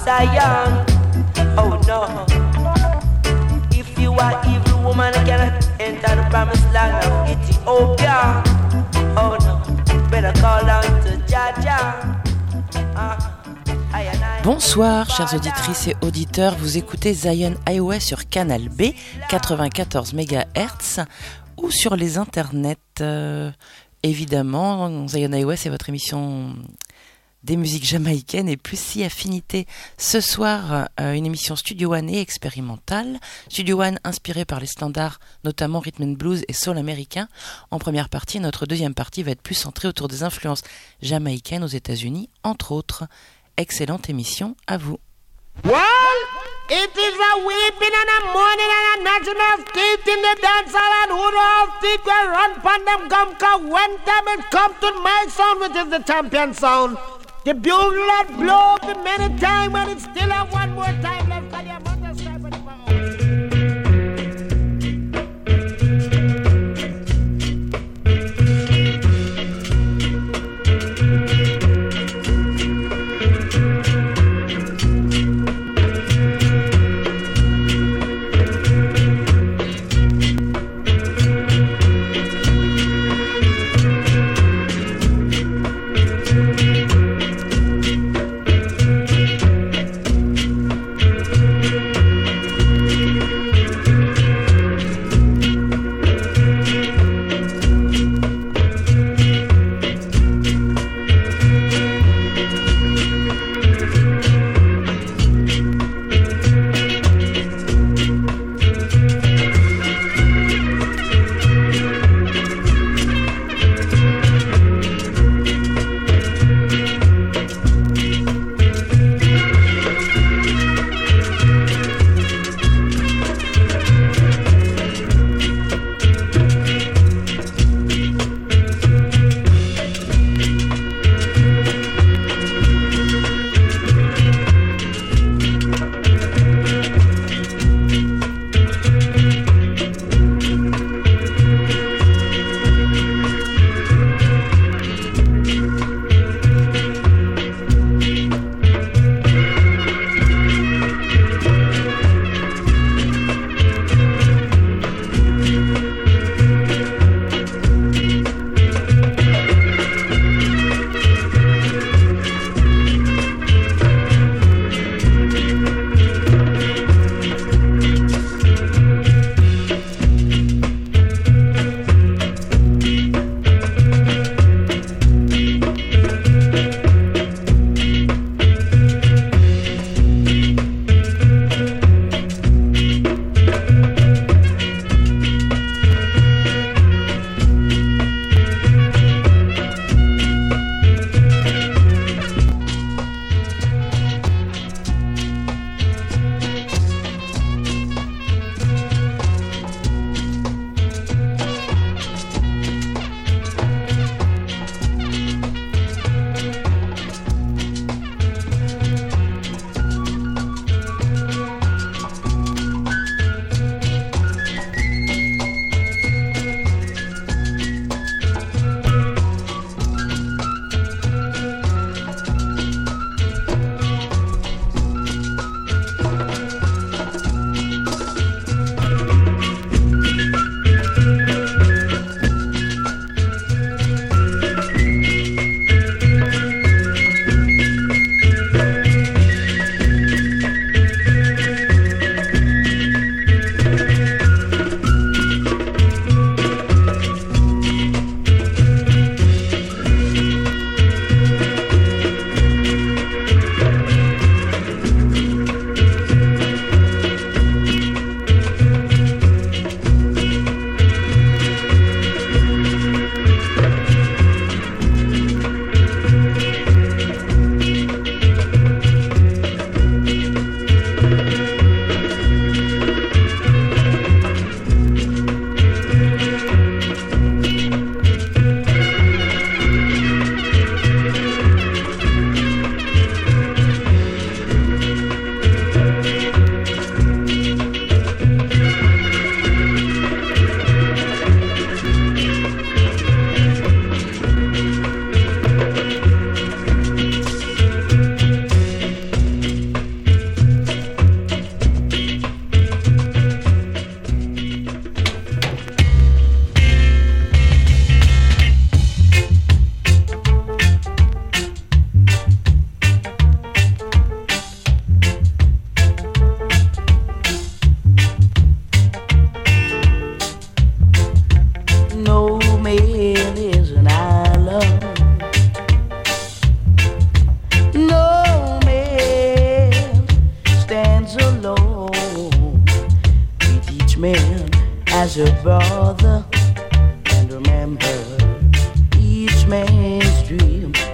Zion. Oh no. If you are evil woman, cannot enter the promised land of Ethiopia. Oh no. Better call out to Jaja. Bonsoir chères auditrices et auditeurs, vous écoutez Zion Highway sur Canal B 94 MHz ou sur les internets. Évidemment, Zion Highway c'est votre émission des musiques jamaïcaines et plus si affinités. Ce soir, une émission Studio One et expérimentale. Studio One inspirée par les standards, notamment rhythm and blues et soul américain. En première partie, notre deuxième partie va être plus centrée autour des influences jamaïcaines aux États-Unis, entre autres. Excellente émission à vous. Well, it is a weeping and a mourning and a gnashing of teeth in the dance hall, and who all feet will run pon them gum, 'cause when time it come to my sound, which is the champion sound, the bugle that blow the many time, and it's still a one more time left for your mother's side, but it's my own.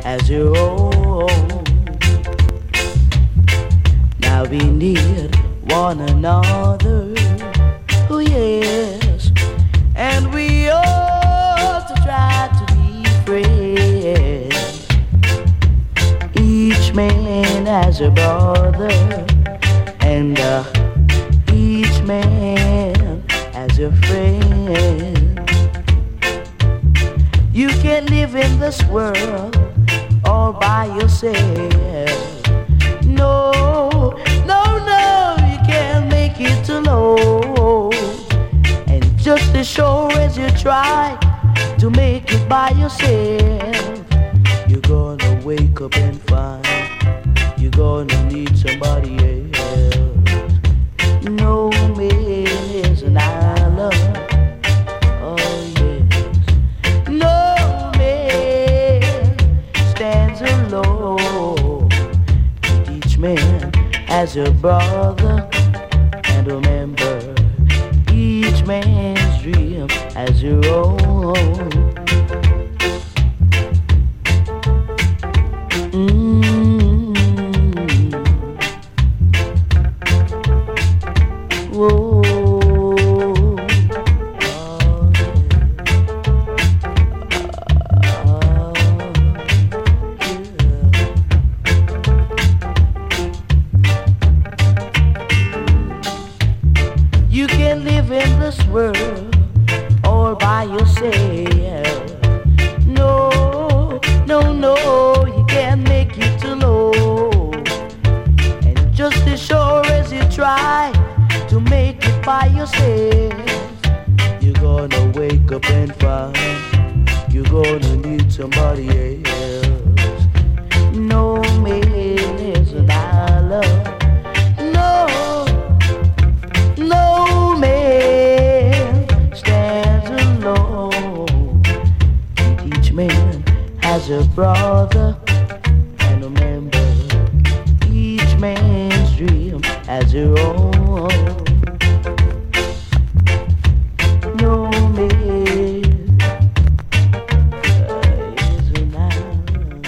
as your own. Now we need one another, oh yes, and we ought to try to be friends. Each man has a brother, and each man has a friend. You can't live in this world all by yourself. No, no, no, you can't make it alone. And just as sure as you try to make it by yourself, you're gonna wake up and find you're gonna need somebody else. No man is an island, oh yes. No man stands alone. Each man has a brother, and remember, each man's dream has your own. Whoa. You can't live in this world all by yourself. No, no, no, you can't make it alone. And just as sure as you try to make it by yourself, you're gonna wake up and find you're gonna need somebody else. No man is an island. No, no man stands alone. Each man has a brother, and remember, each man's dream has your own. No man is an island.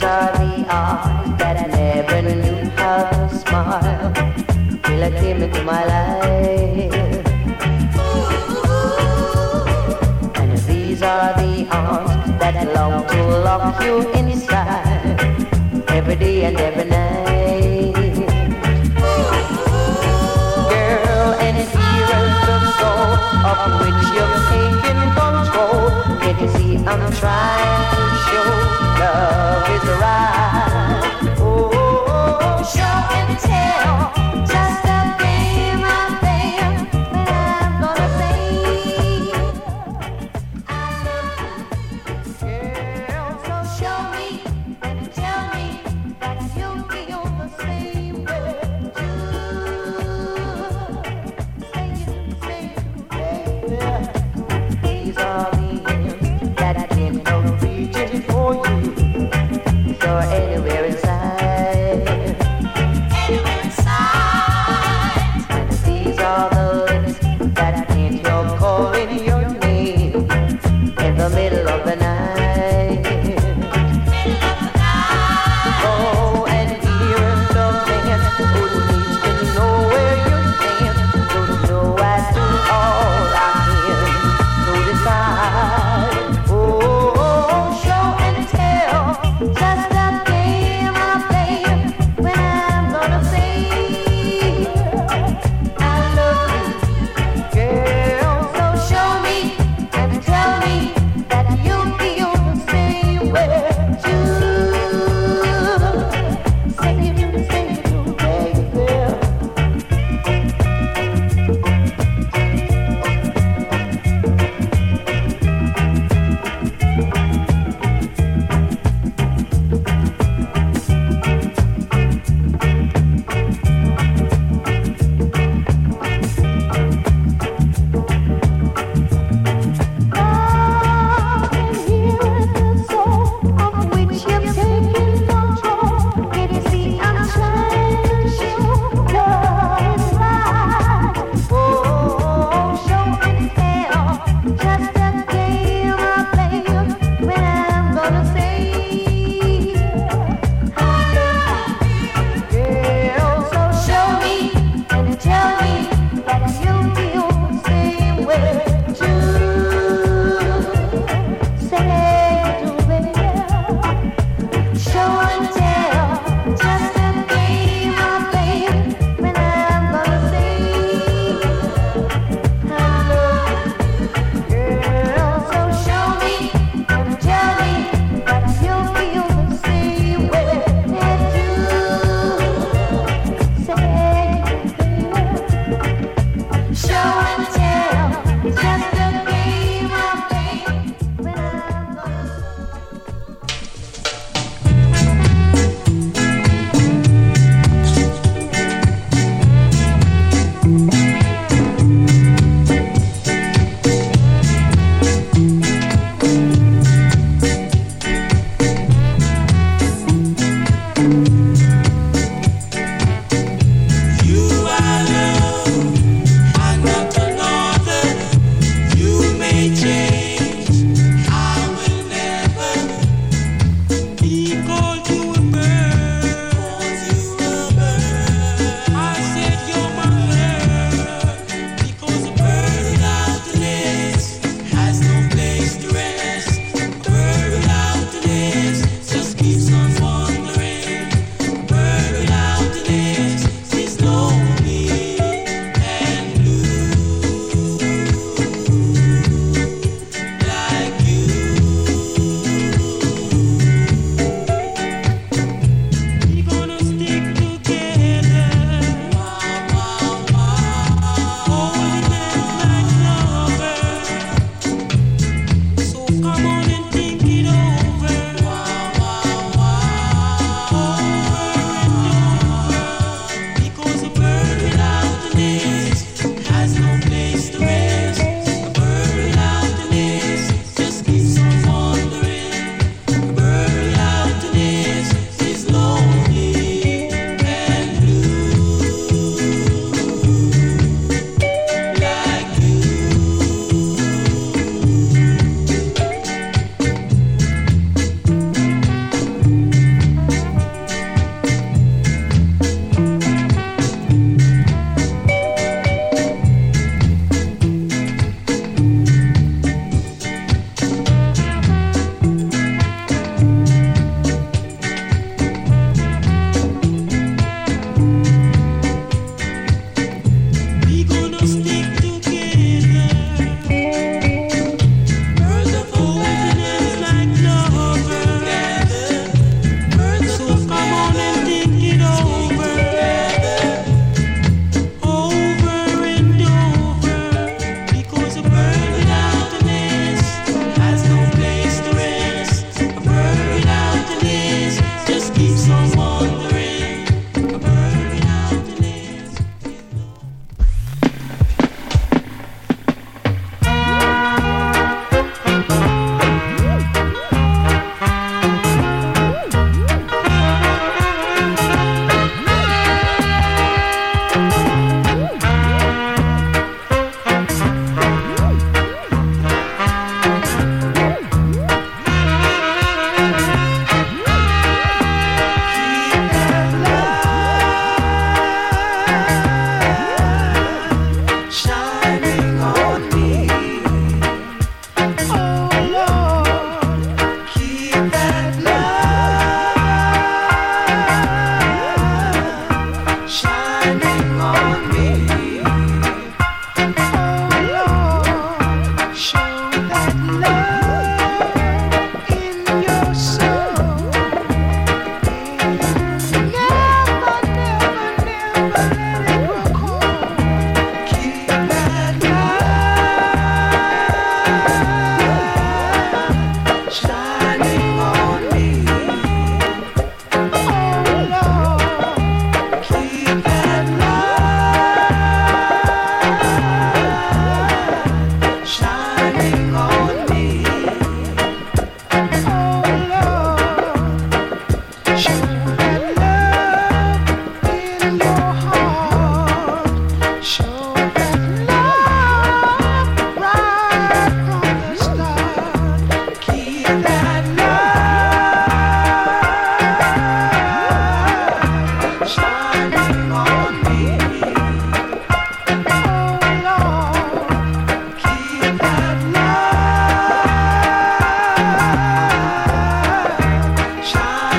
these are the arms that I never knew how to smile till I came into my life. And these are the arms that long to lock you inside every day and every night. Girl, and here is the soul of which you're taking control. Can't you see I'm trying to show love is right? Oh, show and tell, just a game I play. But I'm gonna say I love you, girl. So show me and tell me that you feel the same way too. Say it, baby. These are the ends that I can't go reaching for you. So anywhere inside, and these are the lips that I can't help calling your name in the middle of the night. Oh, and here is the man who needs to know where you stand. Don't know I do all I can to decide. Oh, show and tell, just a game I play. When I'm gonna say I love you, girl. So show me and tell me that you feel the same way too. Say you do, baby.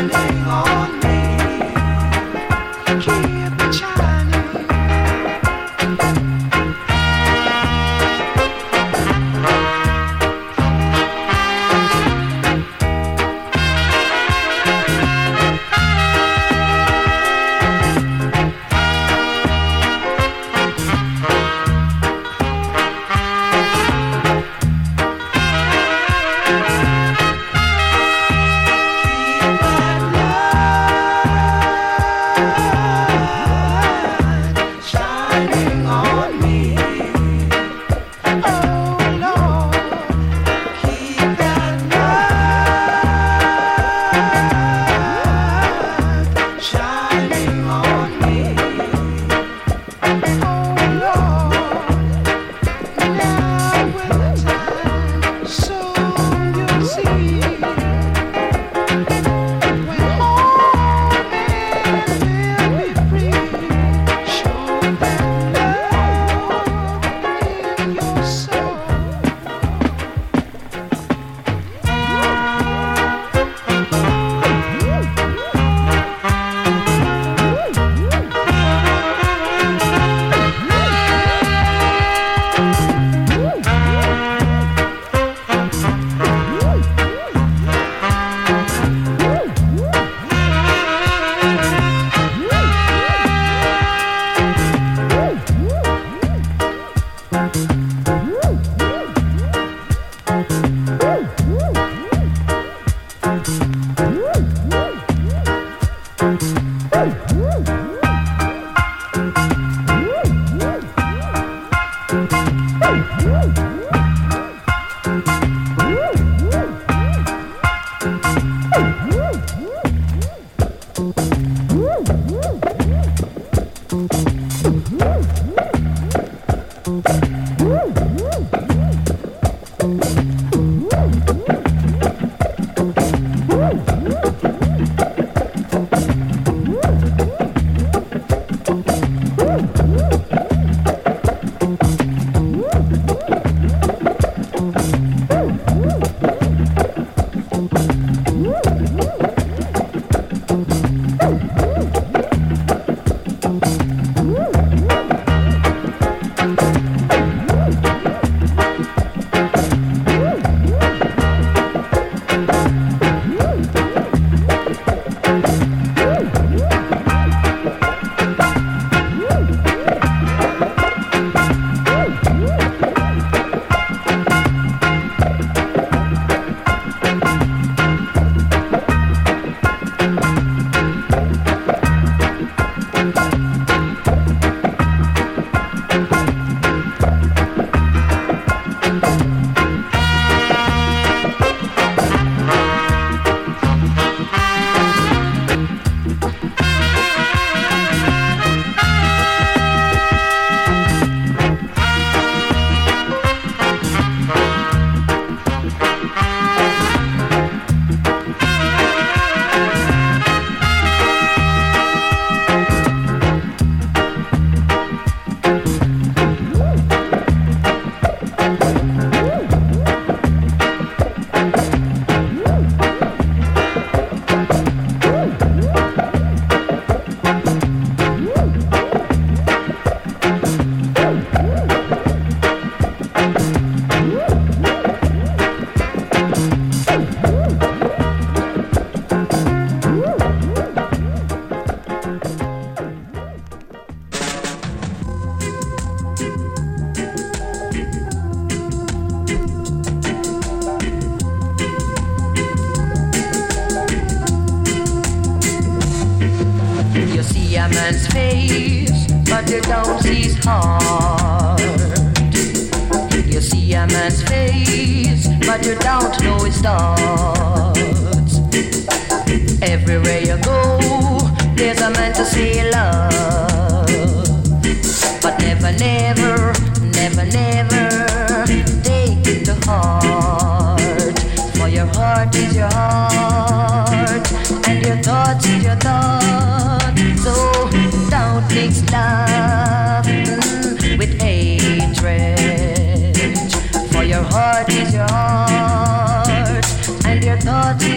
Thoughts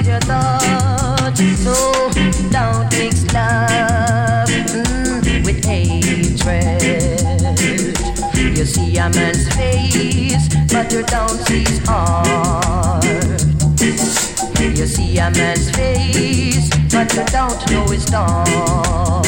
don't mix love with hatred. You see a man's face, but you don't see his heart. You see a man's face, but you don't know his thoughts.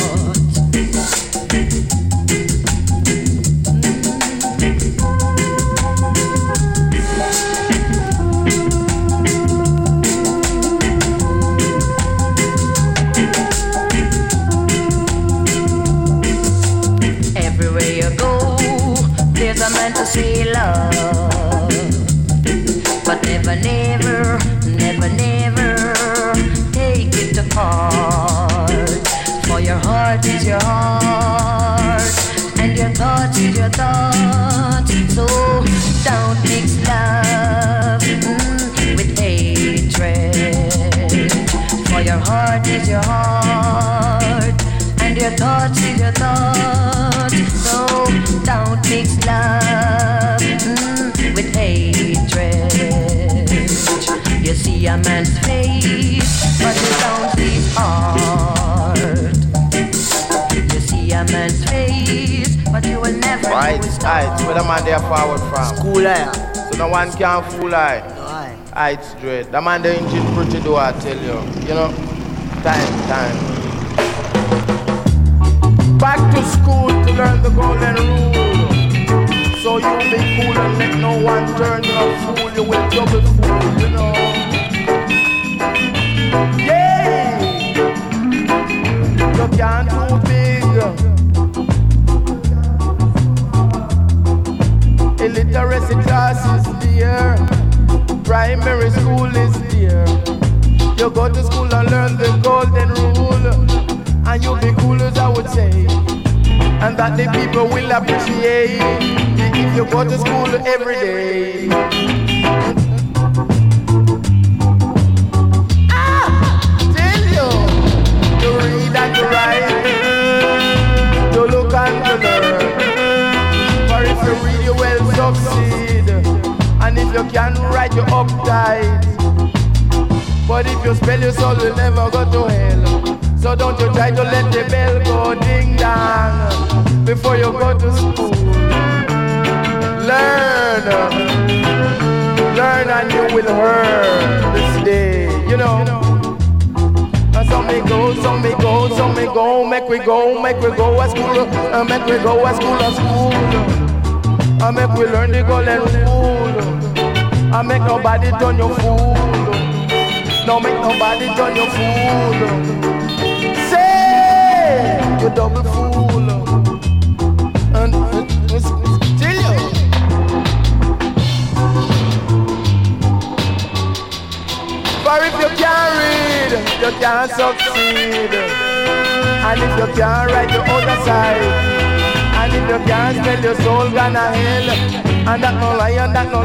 Everywhere you go, there's a man to say love, but never, never, never, never take it to heart. For your heart is your heart, and your thoughts is your thoughts. So don't mix love with hatred. For your heart is your heart, and your thoughts is your thoughts. So don't mix love with hatred. You see a man's face, but you don't see his heart. You see a man's face, but you will never know his thought. Right, where the man there forward from? School there. So no one can fool I. Right, straight. The man there engine pretty do I tell you. You know, time. Back to school to learn the golden rule. So you be cool and let no one turn you a fool. You will double fool, you know. Yeah! You can't do big. Illiteracy class is there. Primary school is there. You go to school and learn the golden rule. And you'll be cool as I would say. And that the people will appreciate if you go to school every day. Tell you to read and to write, to look and to learn. For if you read you will succeed, and if you can write you uptight. But if you spell your soul will never go to hell. So don't you try to let the bell go ding dong before you go to school. Learn and you will learn this day, you know. And some may go, make we go a school, make we go a school, and make we learn the golden rule, and make nobody turn your fool. No, make nobody turn your fool. Say you double fool. And still you. For if you can't read, you can't succeed. And if you can't write your other side, and if you can't spell your soul gonna hell, and that no lie,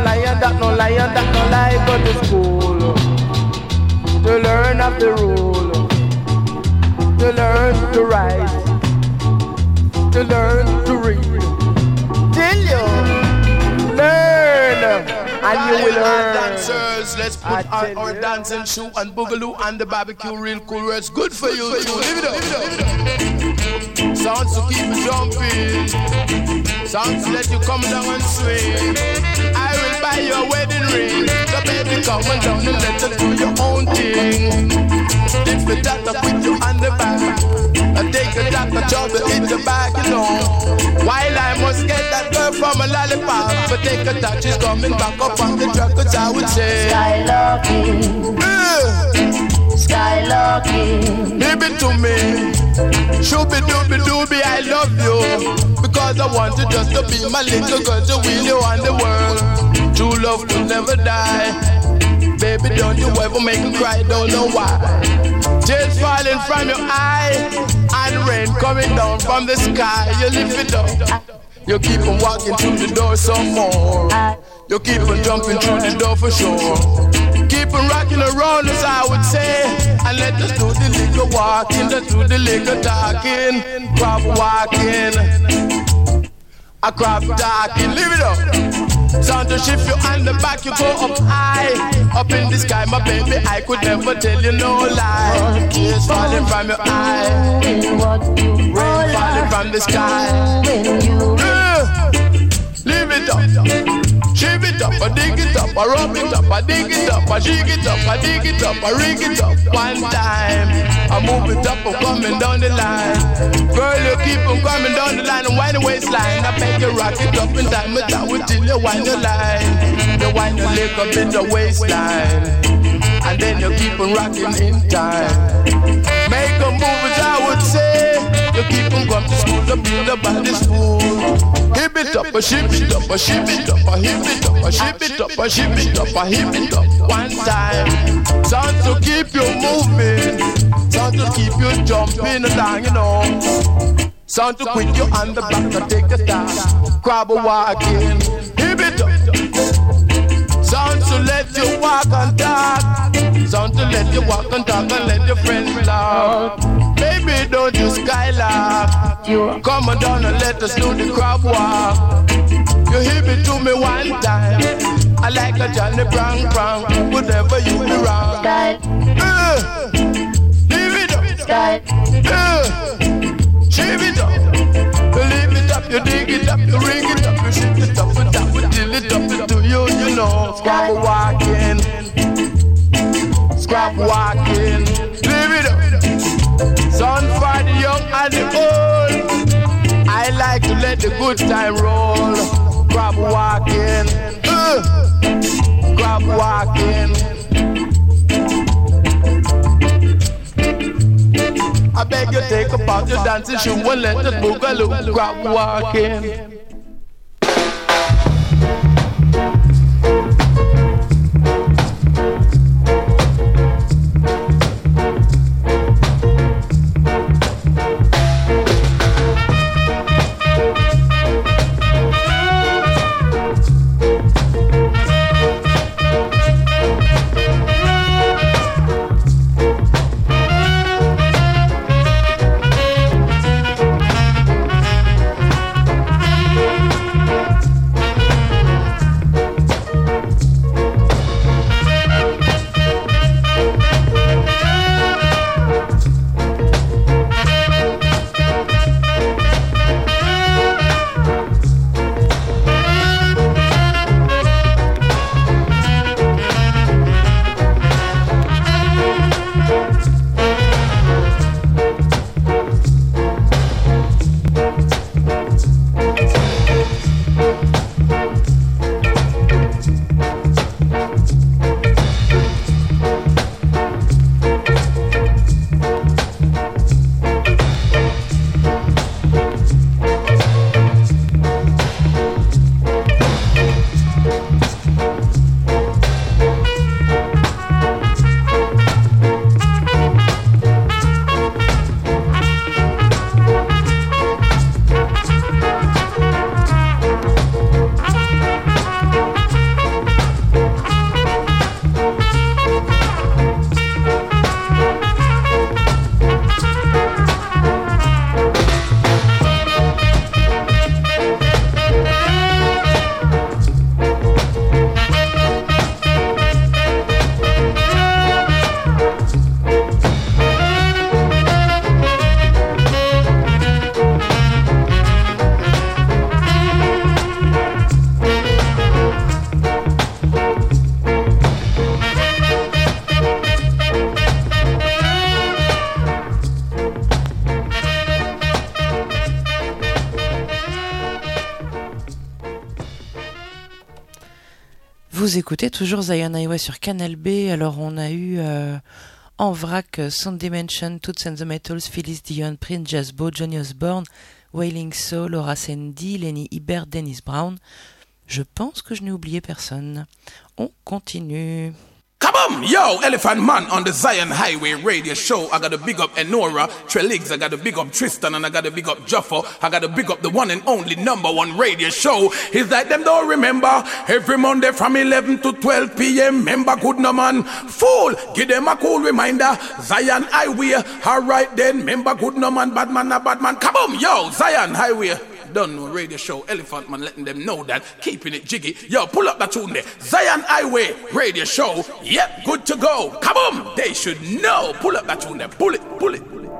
go to school. To learn of the rule, to learn to write, to learn to read. Till you learn, and you will learn. Dancers, let's put our dancing shoe and boogaloo and the barbecue real cool where it's good for you. Live it up. Sounds to keep you jumping. Sounds to let you come down and swing. I will buy your wedding ring. So baby, come on down and let us do your own thing. Lift the dot up with you on the back. And take a dot of trouble in the back, you know. While I must get that girl from a lollipop. But take a touch, she's coming back up on the truck, cause I would say Skylarking, skylarking. Give it to me. Shooby dooby dooby, I love you. Because I want you just to be my little girl to win you on the world. True love will never die. Baby, don't you ever make me cry, don't know why. Tears falling from your eye, and rain coming down from the sky. You lift it up. You keep on walking through the door some more. You keep on jumping through the door for sure. Keep on rocking around us, I would say. And let us do the little walking, let's do the little talking. Crop walking, a crop talking, live it up. Sound to shift you on the back, you go up high. Up in the sky, my baby, I could never tell you no lie. Tears falling from your eye. Rain falling from the sky. Leave it up. Shave it up, I dig it up, I rub it up, I dig it up, I shake it up, I dig it up, I rig it up. One time, I move it up, I'm coming down the line. Girl, you keep on coming down the line and wind the waistline. I beg you rock it up in time, but I will till you wind the line. You wind your leg up in the waistline, and then you keep on rocking in time. Make a move, as I would say. You keep on going to school to build up by the school. Hip it up, a ship it up, a ship it up, a hip it up, a ship it up, a ship it up, a hip it up. One time, sound to keep you moving, sound to keep you jumping along, you know. Sound to quit you on the back and take a stop. Grab a walking, hip it up. Sound to let you walk and talk, sound to let you walk and talk and let your friends laugh. Baby, don't you skylark. Come on down and let us do the crab walk. You hit me to me one time. I like a Johnny Brown Brown. Whatever you be wrong. Leave it up. Shave it up. You leave it up, you dig it up, you ring it up, you shit it up, and that will till it up into you, you know. Scrap walking. Scrap walking. Leave it up. Son for the young and the old. I like to let the good time roll. Grab walking, grab walking. I beg you take up your dancing shoe and let the boogaloo. Grab walking. Vous écoutez toujours Zion Highway sur Canal B. Alors on a eu en vrac Sound Dimension, Toots and the Metals, Phyllis Dion, Prince Jasbo, Johnny Osborne, Wailing Soul, Laura Sandy, Lenny Ibert, Dennis Brown. Je pense que je n'ai oublié personne. On continue. Kaboom! Yo, Elephant Man on the Zion Highway radio show. I got to big up Enora, Trelix, I got to big up Tristan, and I got to big up Joffo. I got to big up the one and only #1 radio show. It's like them don't remember. Every Monday from 11 to 12 p.m. Member good no man. Fool, give them a cool reminder. Zion Highway. Alright then, member good no man, bad man, not bad man. Kaboom! Yo, Zion Highway. Done no radio show, Elephant Man letting them know that, keeping it jiggy. Yo, pull up that tune there. Zion Highway radio show. Yep, good to go. Kaboom! They should know. Pull up that tune there. Pull it, pull it, pull it.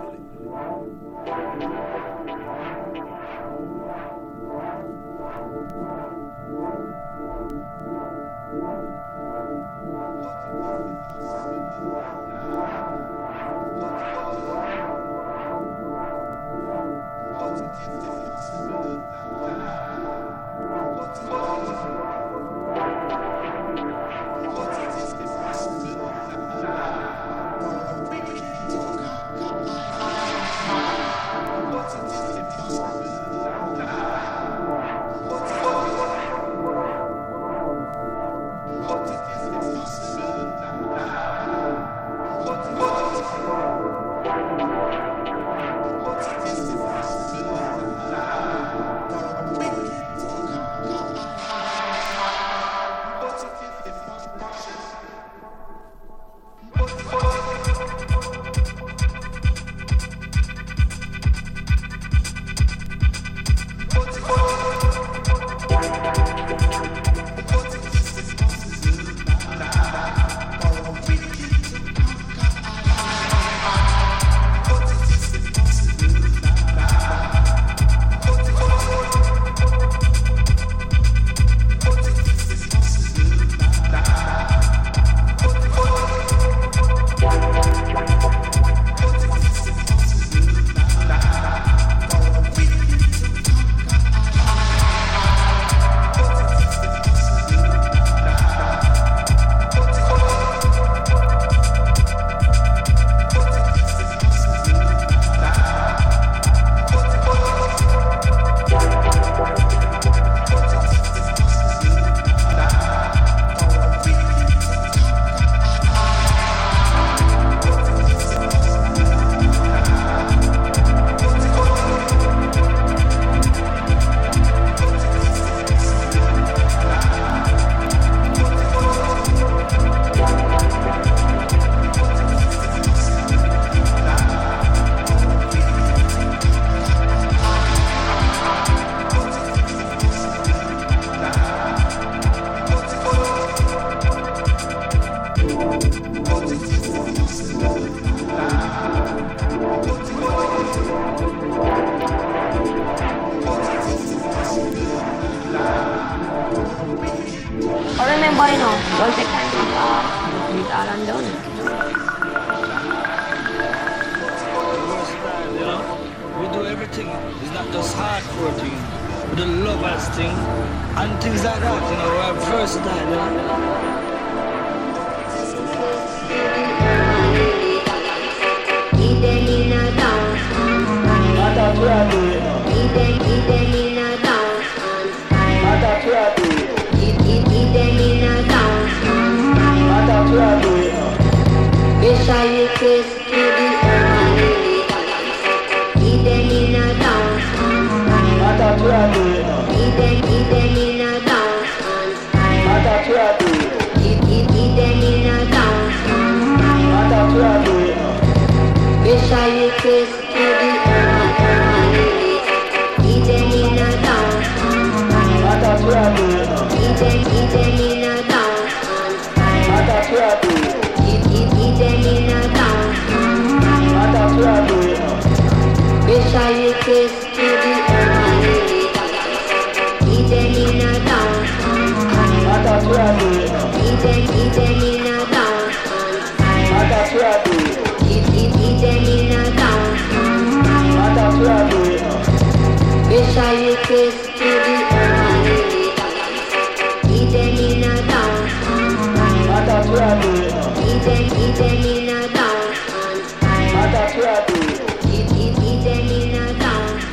Once I can be all undone. You know, we do everything. It's not just hardcore thing. We do lovers thing and things like that. You know, we're versatile. You know. Wish I kiss to the eat them in a dance. Eat them in a dance. Eat them in a dance. Wish I kiss to the eat them in a dance. Eat them in a dance. Eat them in a dance. Wish I kiss to the eat them in a dance. Eat them in a dance. Eat them in a dance. Wish I kiss to the eat them in a dance. Eat them in a dance. Eat them in a dance.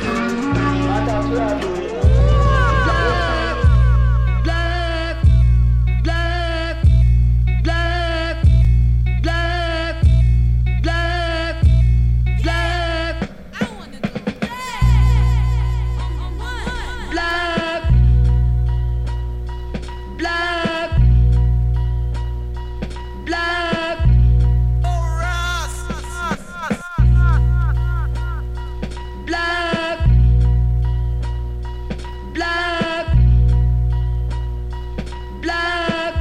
Black, black, black, black, black, black, black. I wanna do black, black, black. Black, black, black,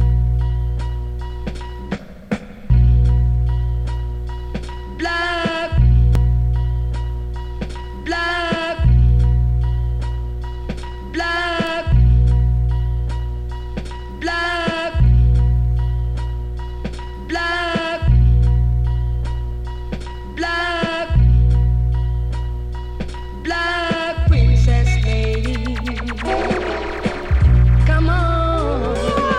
black, black, black, black, black, black. Black princess lady, come on.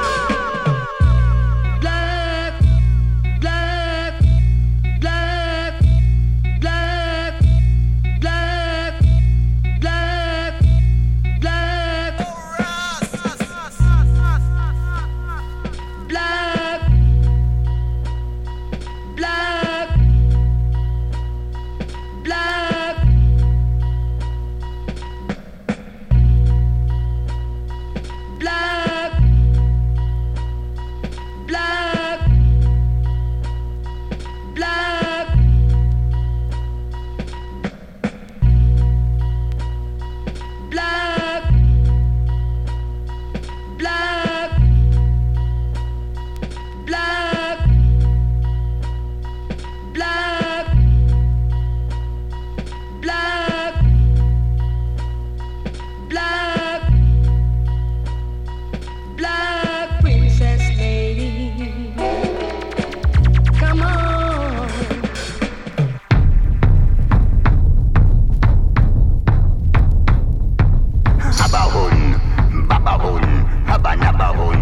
Black, black, black, black, black, black, black, black, black, black. Black, black, black, black, black, black, black, black, black. Black princess lady, come on. Habahun, babahun, habanabahun.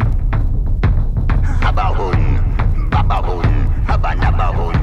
Habahun, babahun, habanabahun.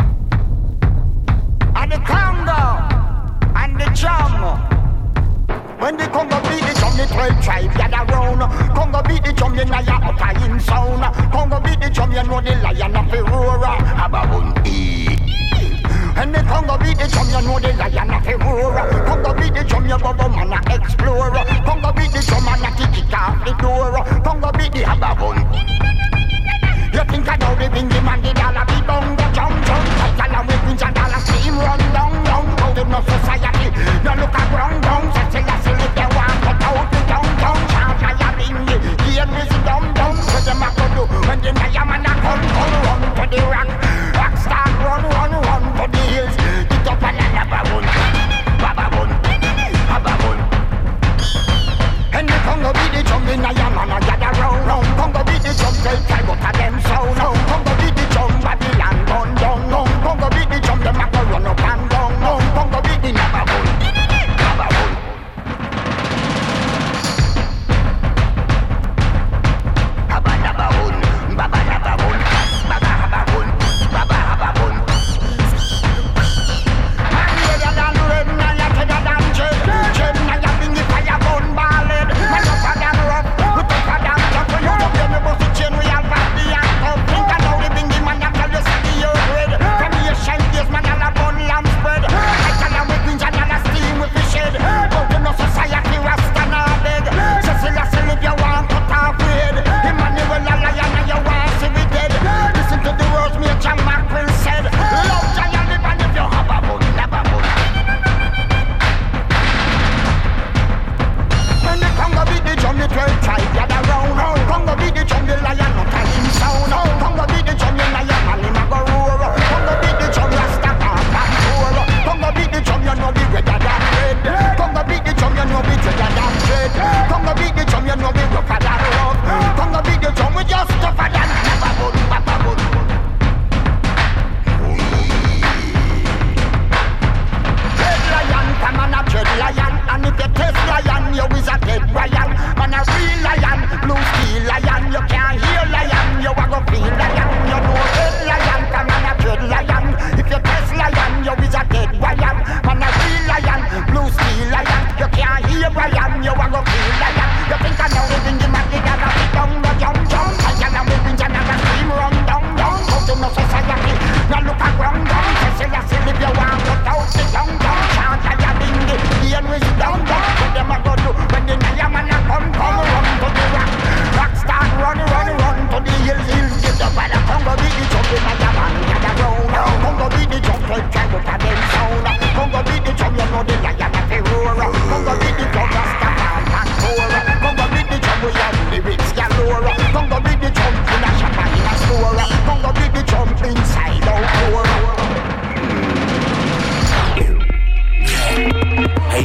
And the Congo and the drum. When the Congo beat the drum, the 12 tribes gather round. Congo beat the drum, you know you're up in sound. Congo beat the drum, you know the lion of the roar. Habahun, And the Congo beat the drum, you know the lion of the roar. Congo beat the drum, you bubble man a explore. Congo beat the drum, and a kick out the door. Congo beat the Habahun. You think I know the bingy man, the dollar be bong, the jump, like a long with and dollar steam run down. How the no society, no look at ground down. Say I say if they want to out the downtown, charge I a bingy, here is the dumb. What them a go do when the man a come run to the rock. Rock star run to the hills. Get up and a Habahun, babahun, Habahun. And the Congo beat the drum in a man a gather round. Congo beat the drum.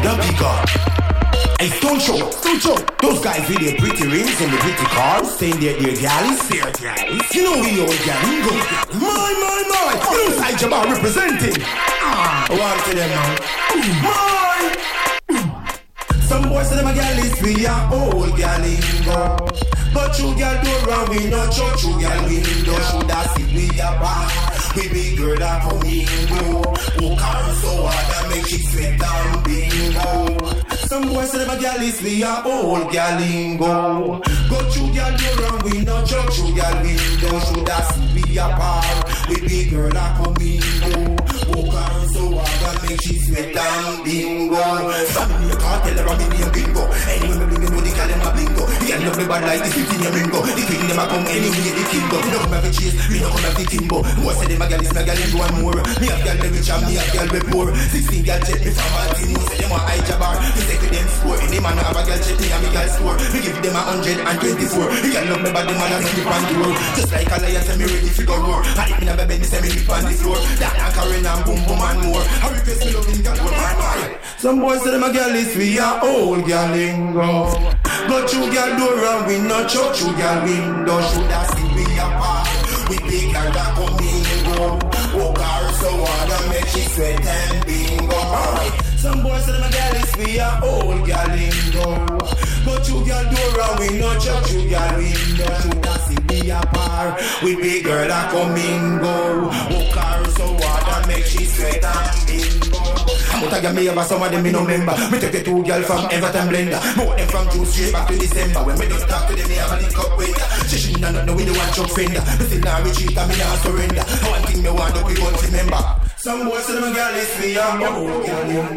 the big up. Hey, Stone Show. Those guys with their pretty rings and the pretty cars, saying they're galleys. You know we all galley go. My. Inside your bar representing. One to them now. My. Some boys say them a galleys, we are all gallingo. But you gal do run, we not church, you gal we no should have seen we a bar. We big girl that come in, who carry so hard that make she sweat down bingo. Some boys say them a galleys, we are all gallingo. But you gal do run, we not church, you gal we no should have seen we a bar. We big girl that come in, who carry so hard that make she sweat down bingo. Family can't tell her I'm in your bingo. Anyway, me bring you the gal in my bingo. You love me bad like this. In your ringo, the king them a come anyway, the king go. We don't come have a chase, we don't come have the timbo. Who say them a gal is my gal in one more. Me have gal the rich and me have gal the poor. 16 gal check me from Martin. Who say them a high jabar? We take with them score. Any man have a gal check me and me gal score. We give them 124. The gal love me bad, the man a sleep on the road. Just like a lion, say me ready to go roar. And if me never bend, say me live on the floor. That and Karen and boom boom and more. I request me loving gal for my. Some boys say them a gal is we are all galingo. But you gal do run, we not church, you gal window. Should have seen we apart. We big girl that come in go. Walk her so hard and make she sweat and bingo. Some boys say them a gal is we are all galingo. But you gal do run, we not church, you gal window. Should have seen we apart. We big girl that come in go. Walk her so hard and make she sweat and bingo. But I got me about some of them me no member. Me take the 2 girl from Everton Blender. Both them from June straight back to December. When me just talk to them, me have a link up with ya. She not know with the one chuck fender. Me still not retreat and me not surrender. One thing me want to be one remember. Some boys say them a girl is me a old girl.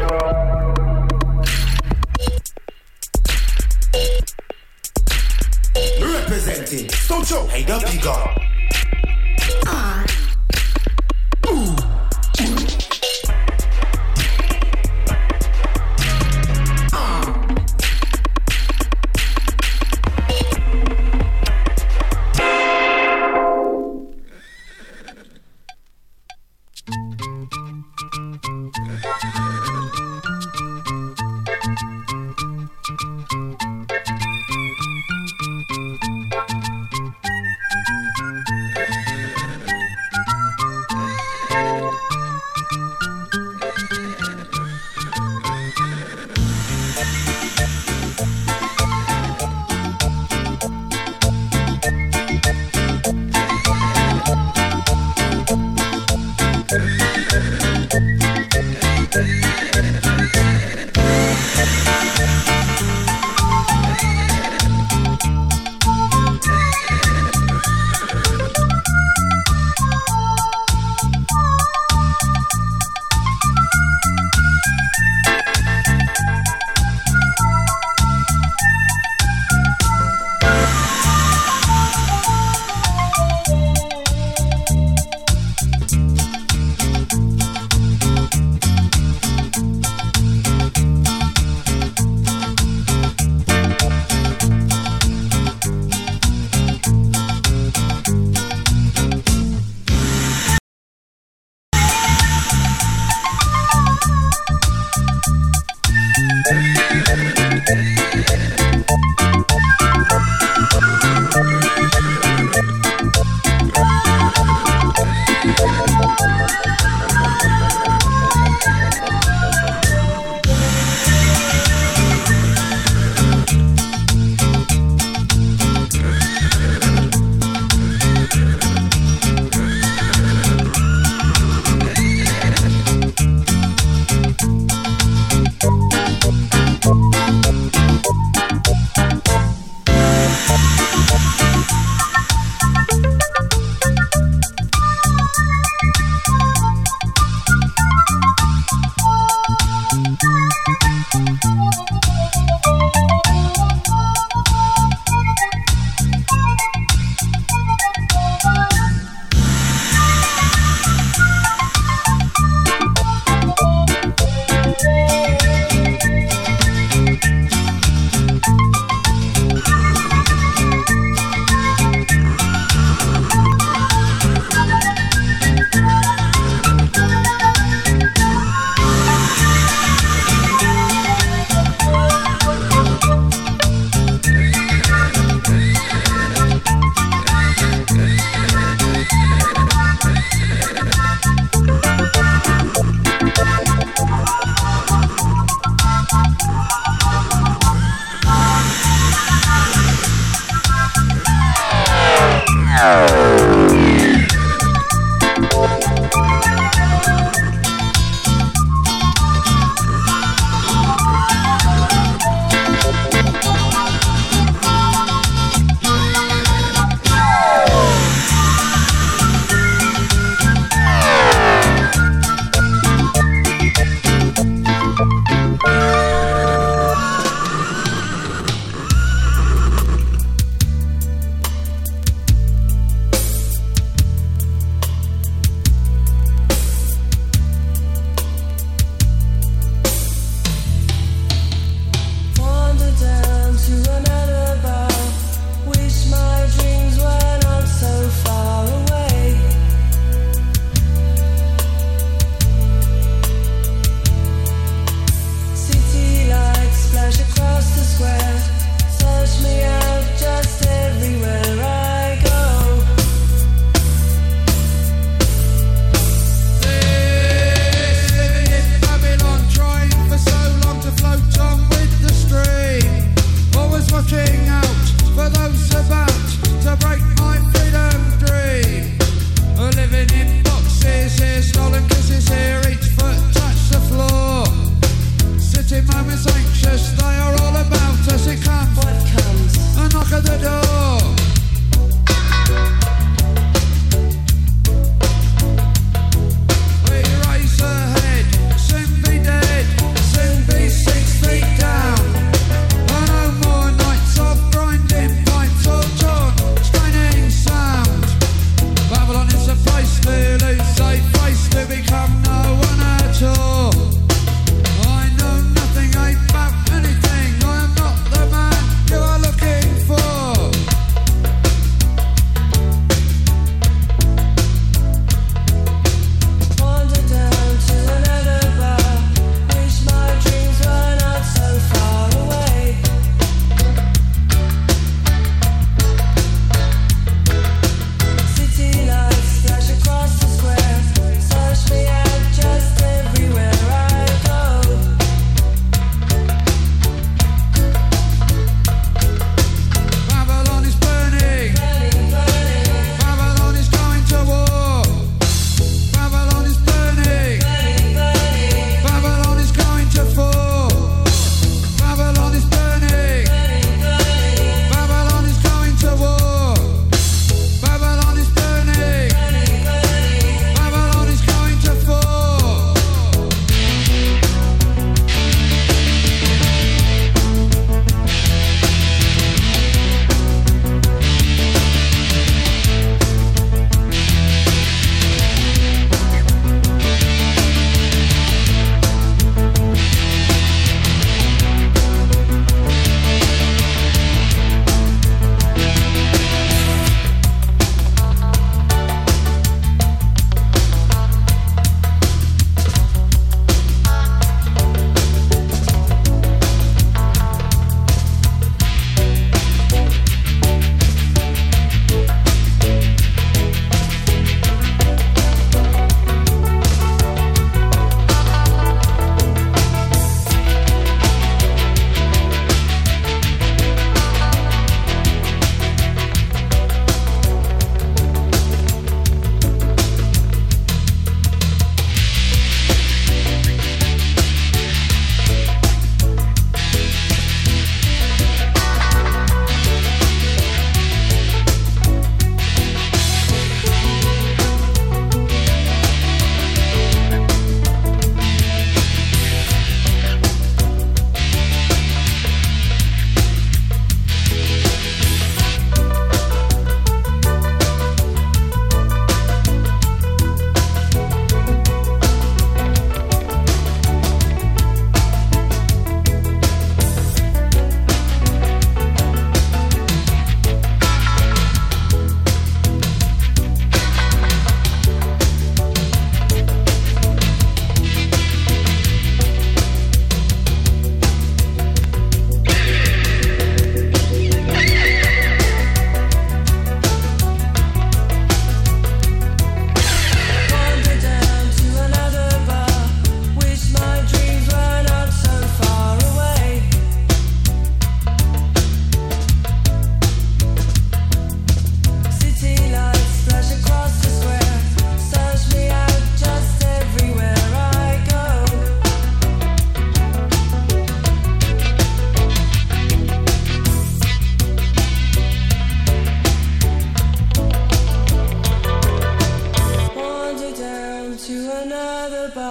Representing Stone Show. Hey, the big up.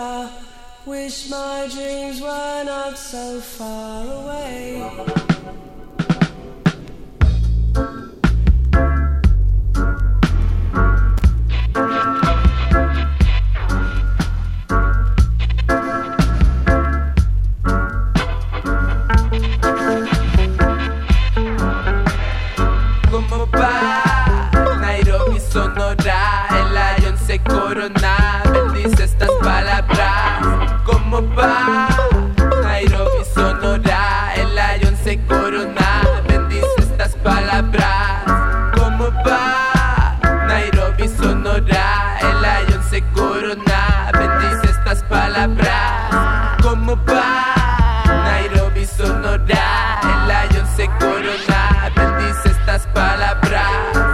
I wish my dreams were not so far away. Como va, Nairobi, Sonora, el Lion se corona, bendice estas palabras. Como va, Nairobi, Sonora, el Lion se corona, bendice estas palabras. Como va, Nairobi, Sonora, el Lion se corona, bendice estas palabras. Como va, Nairobi, Sonora, el Lion se corona, bendice estas palabras.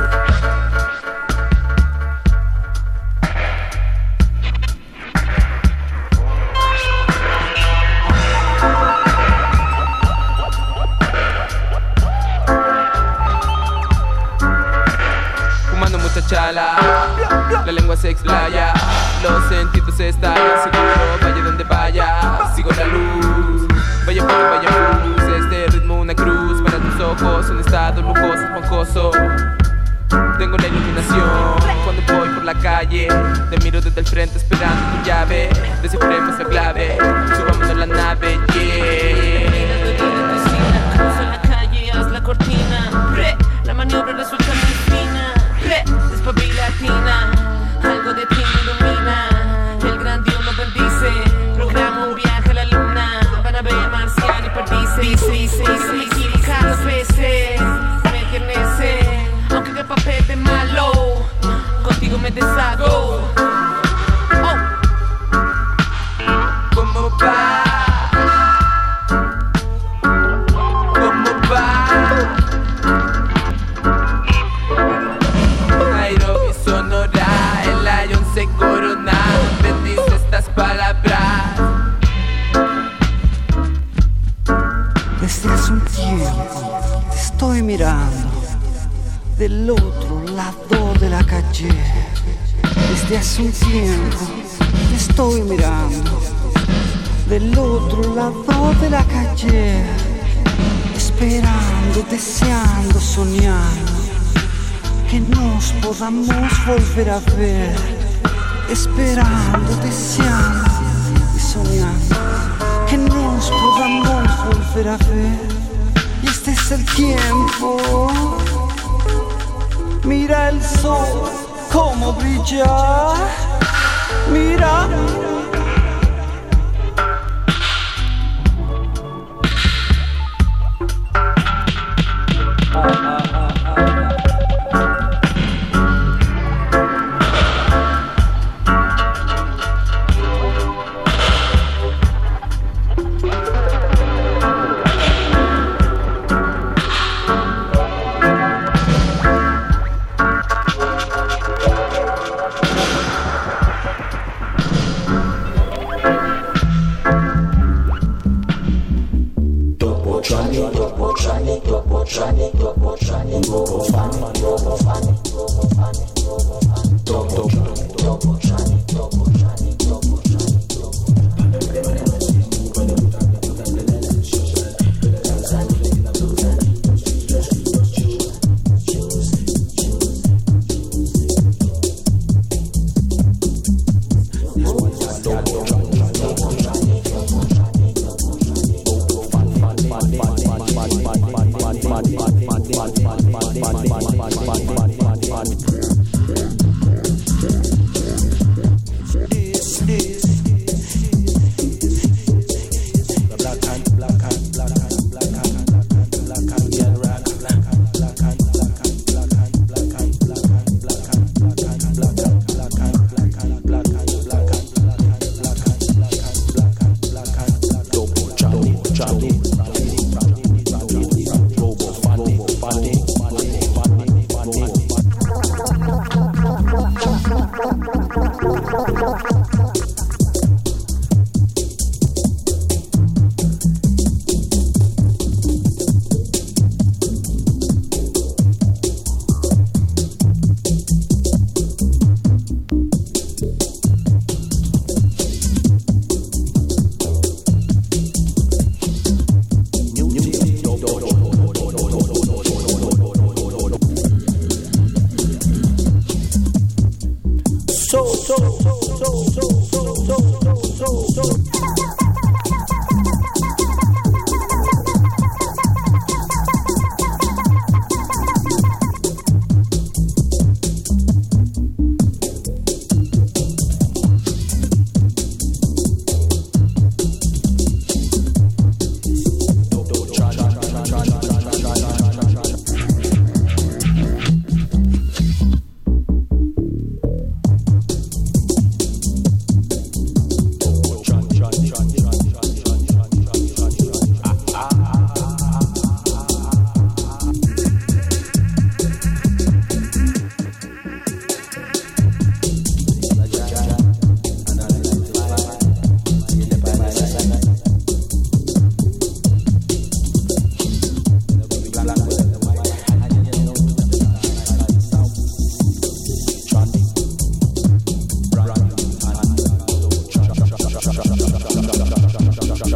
Fumando mucha chala, la lengua se explaya, los sentidos se estallan, seguro vaya donde vaya, sigo la luz, vaya por vaya luz, este ritmo una cruz para tus ojos, un estado lujoso, esponjoso. Tengo la iluminación cuando voy por la calle, te miro desde el frente esperando tu llave, descifremos la clave, subámonos a la nave, yeah. Cruza la calle, haz la cortina, la maniobra resulta muy fina, despabilatina, algo de ti me ilumina, el gran Dios nos bendice, programa un viaje a la luna, van a ver marciano y perdice, cada veces me ejernece, aunque el papel de malo, contigo me deshago. ¿Cómo va? ¿Cómo va? Nairobi, Sonora, el Lion se corona, bendice estas palabras. Desde hace un tiempo te estoy mirando del otro lado de la calle. Desde hace un tiempo te estoy mirando del otro lado de la calle, esperando, deseando, soñando que nos podamos volver a ver, esperando, deseando y soñando que nos podamos volver a ver. Y este es el tiempo. Mira el sol cómo brilla, mira.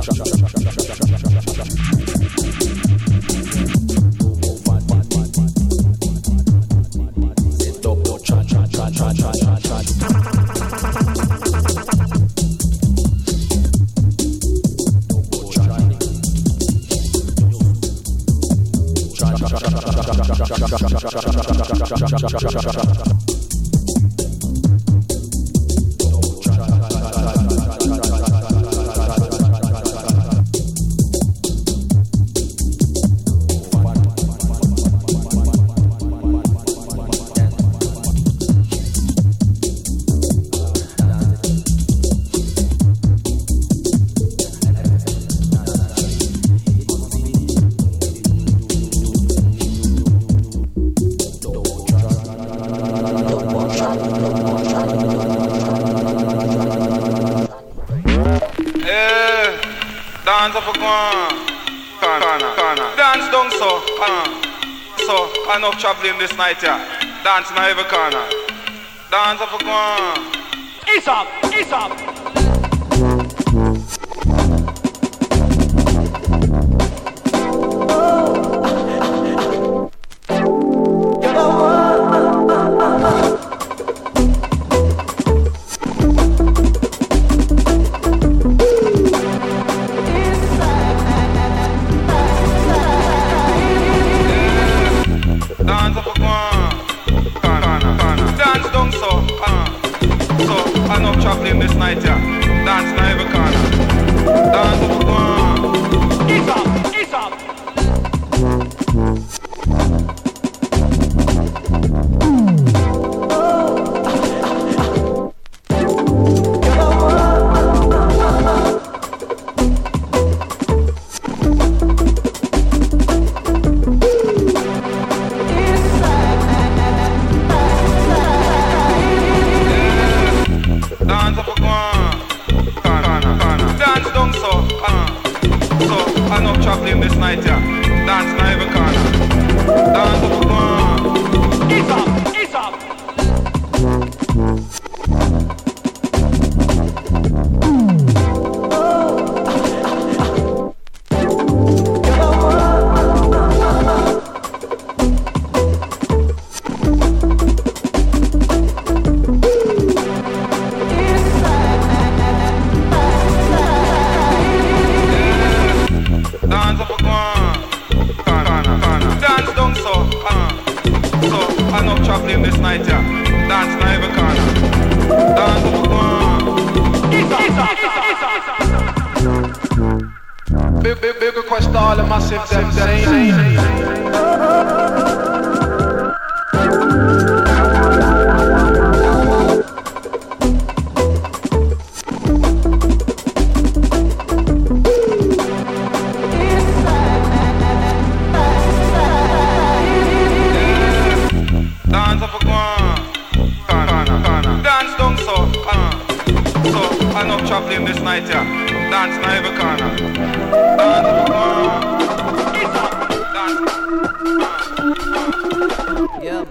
Dance up a corner. Dance down so enough traveling this night, yeah. Dance in every corner. Dance up a corner. Ease up. Traveling this night, yeah. Dance in every corner. Dance up a corner. Ease up. Traveling this night, yeah. Dance in every corner. Dance up a corner. Ease up. Traveling this night, yeah. Dance in every corner. Dance up a corner. Big request to all the massive them. Enough traveling this night, yeah. Dance in every corner. Dance up a corner. Yeah.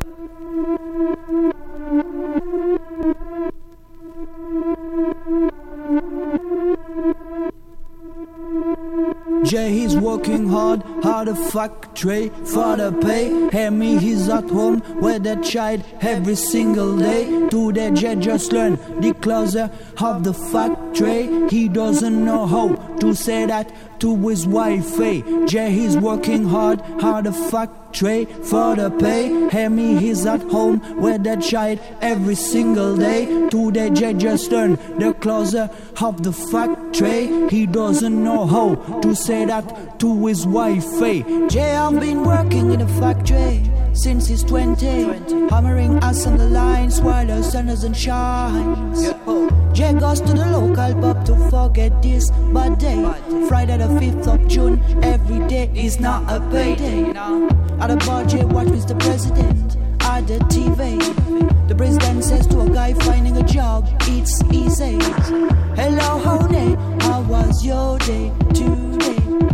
Jay, he's working hard a factory for the pay. Hemi, he's at home with the child every single day. Today, Jay just learned the closer of the factory. He doesn't know how to say that to his wife. Jay, he's working hard a factory for the pay. Hemi, he's at home with the child every single day. Today, Jay just learned the closer of the factory. He doesn't know how to say that to his wife. Jay, I've been working in the factory since he's 20, hammering us on the lines while the sun doesn't shine. Jay goes to the local pub to forget this bad day. Friday the 5th of June, every day is not a payday. At the bar, Jay watch Mr. President at the TV. The president says to a guy finding a job, it's easy. Hello, honey, how was your day today? It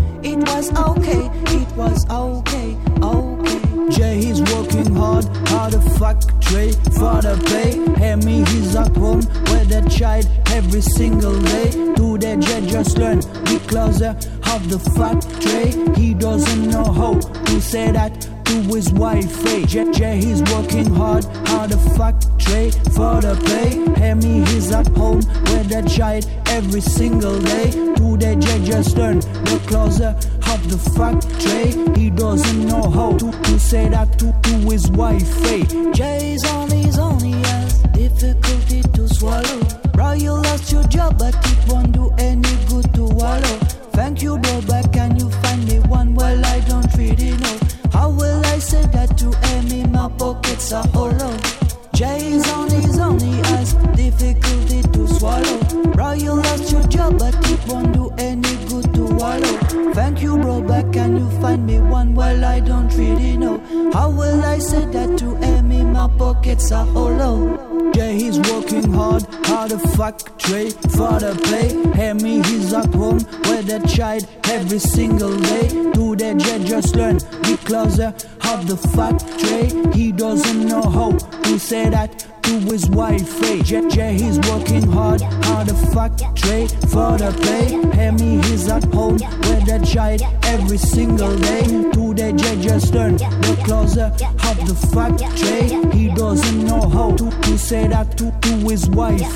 was okay, it was okay, okay. Jay, he's working hard a factory for the pay. Hemi, he's at home with the child every single day. Today, Jay just learned the closer of the factory. He doesn't know how to say that to his wife. Jay, he's working hard a factory for the pay. Hemi, he's at home with the child every single day. Today, Jay just learned the closer of the factory. He doesn't know how to say that to his wife. Jay's on his own, he has difficulty to swallow. Bro, you lost your job, but it won't do any good to wallow. Thank you, bro, but can you find me one? Well, I don't really know. How will I say that to Amy? My pockets are hollow. Jay's on his own, he has difficulty to swallow. Bro, you lost your job, but it won't do any good to wallow. Thank you, bro, but can you find me one? Well, I don't really know. How will I say that to Amy? My pockets are hollow. Jay, he's working hard a factory for the pay. Amy, he's at home with the child every single day. Today, Jay just learned the closer of the factory. He doesn't know how to say that to his wife. Jay, he's working hard a factory for the pay. Amy, he's at home with the child every single day. Today, Jay just learned the closer of the factory. He doesn't know how to say that to his wife.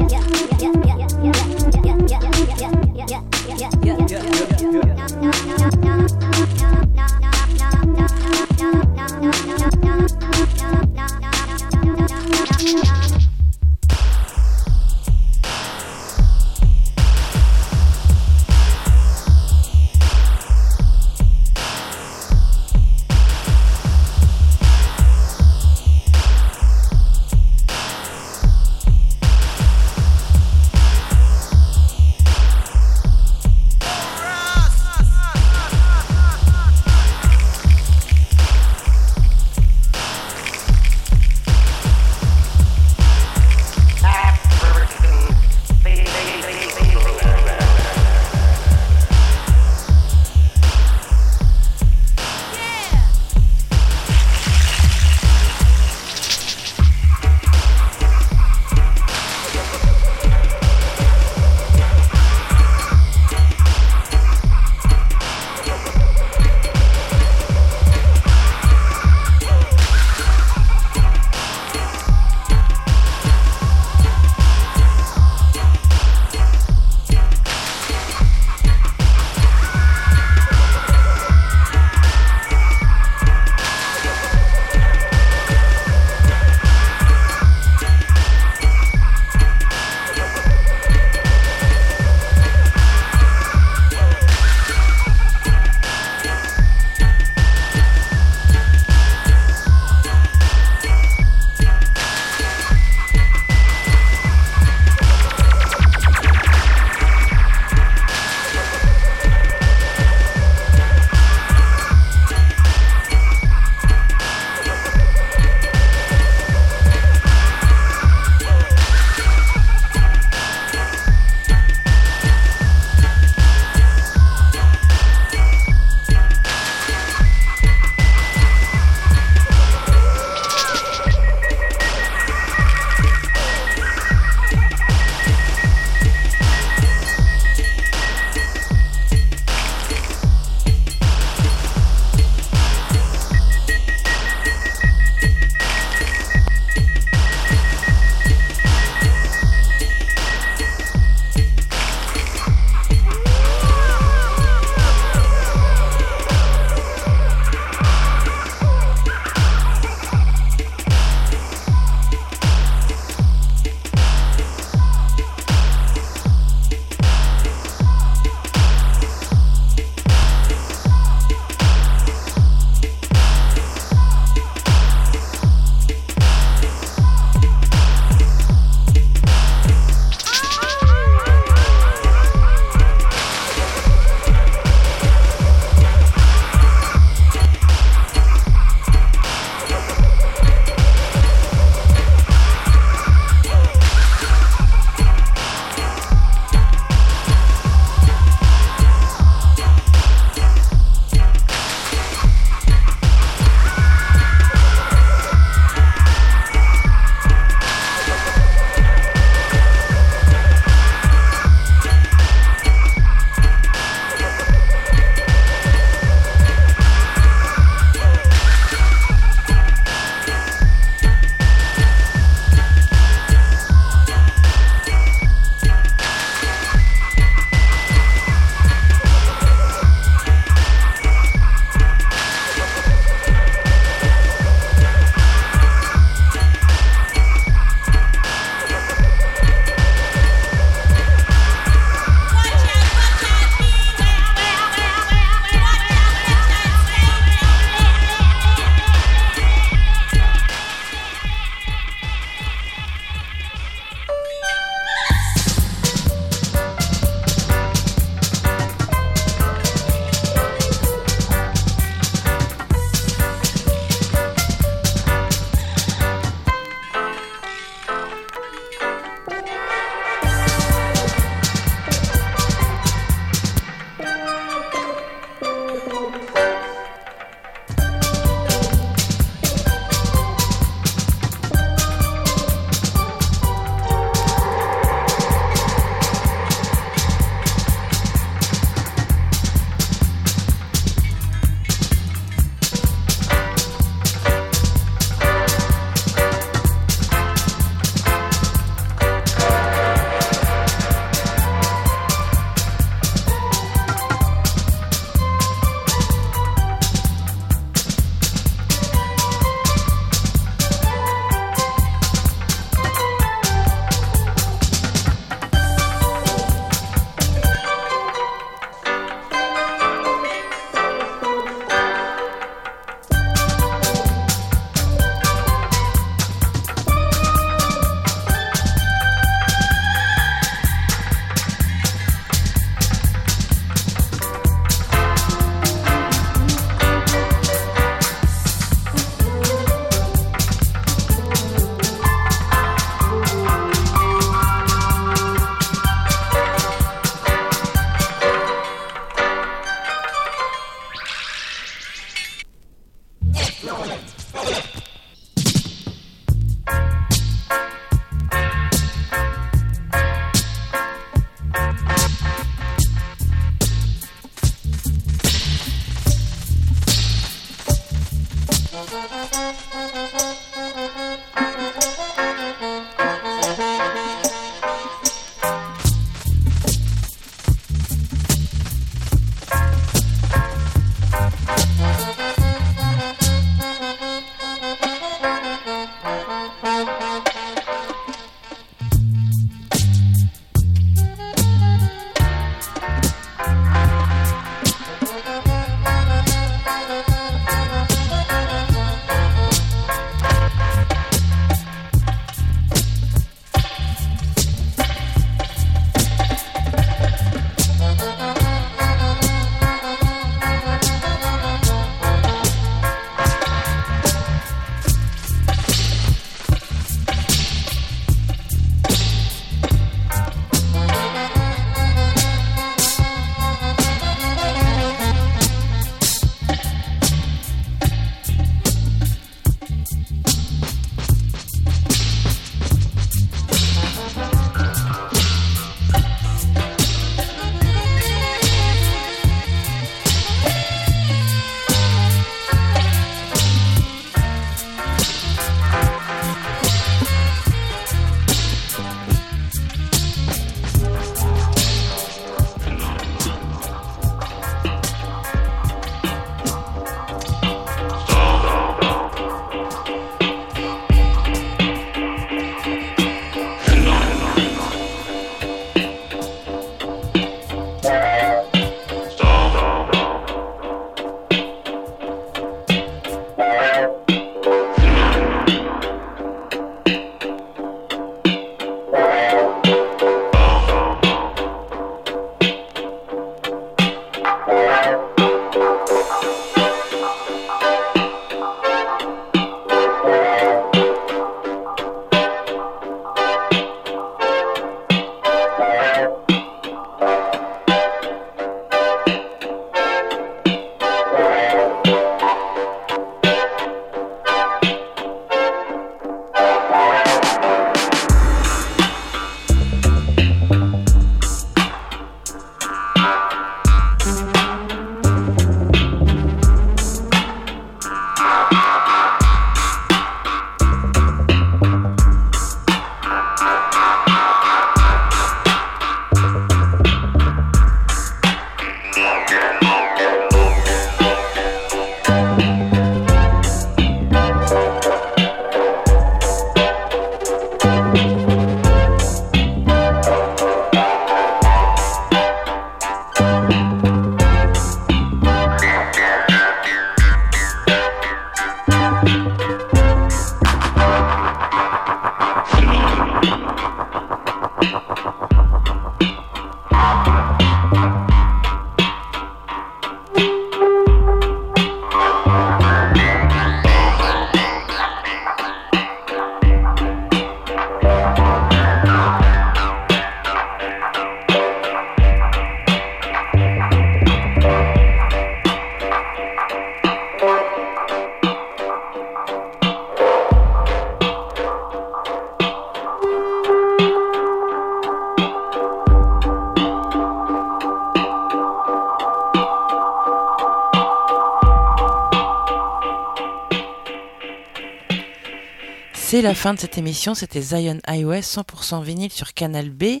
C'est la fin de cette émission, c'était Zion Highway 100% vinyle sur Canal B.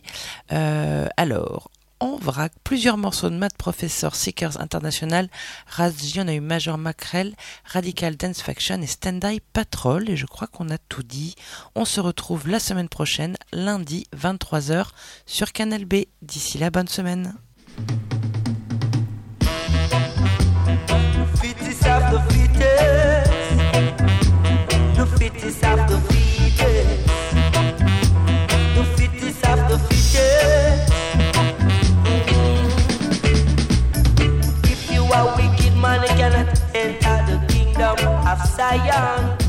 Alors, en vrac, plusieurs morceaux de Mad Professor, Seekers International, Razion a eu Major Mackerel, Radical Dance Faction et Stand-Eye Patrol. Et je crois qu'on a tout dit. On se retrouve la semaine prochaine, lundi 23h sur Canal B. D'ici là, bonne semaine. The fittest of the fittest. The fittest of the fittest. If you are wicked man, you cannot enter the kingdom of Zion.